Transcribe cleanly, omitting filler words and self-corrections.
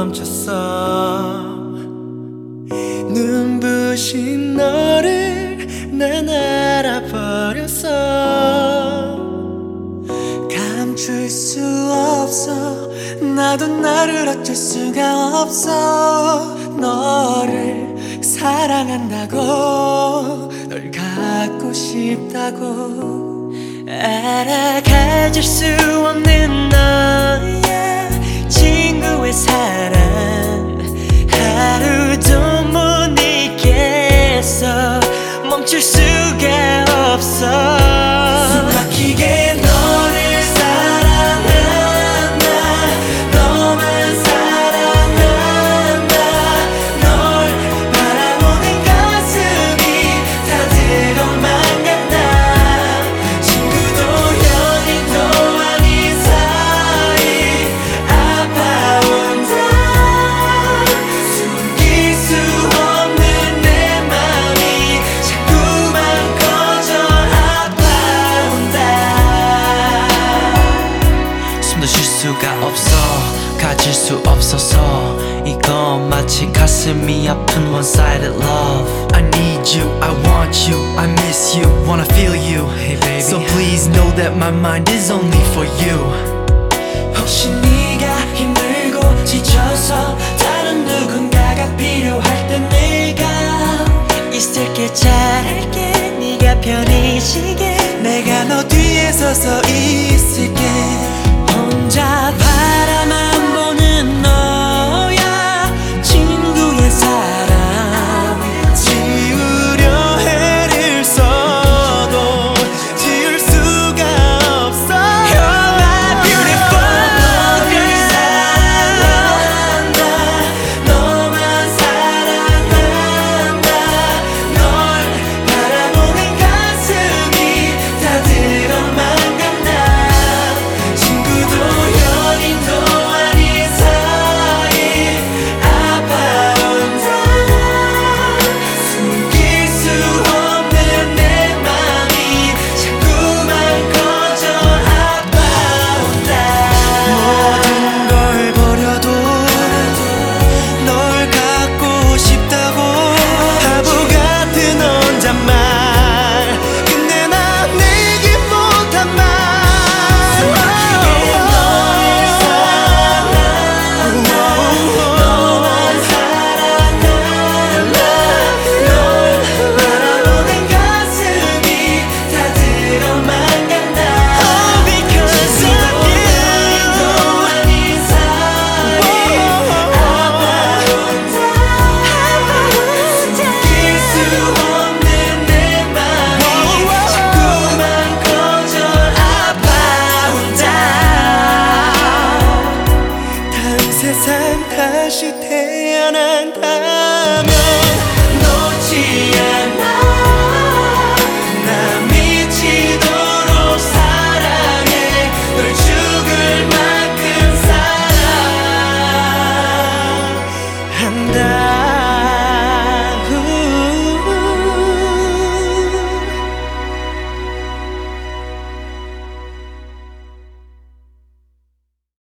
멈췄어. 눈부신 너를 난 알아버렸어. 감출 수 없어. 나도 나를 어쩔 수가 없어. 너를 사랑한다고, 널 갖고 싶다고. 알아, 가질 수 없는 너의 친구의 사랑 하루도 못 잊겠어. 멈출 수가 없어. 숨막히게 너를 사랑한다. 너만 사랑한다. 널 바라보는 가슴이 다 들어만 간다. 친구도 연인도 아닌 사이 아파온다. 숨길 수 없는 내 맘이 자꾸만 커져 아파온다. 숨도 쉴 수가 없어. 가질 수 없어서. 이건 마치 가슴이 아픈 one-sided love. I need you, I want you, I miss you, wanna feel you. Hey baby, So please know that my mind is only for you. 혹시 네가 힘들고 지쳐서 다른 누군가가 필요할 때 내가 있을게. 잘할게. 네가 편해지게. 내가 너 뒤에 서서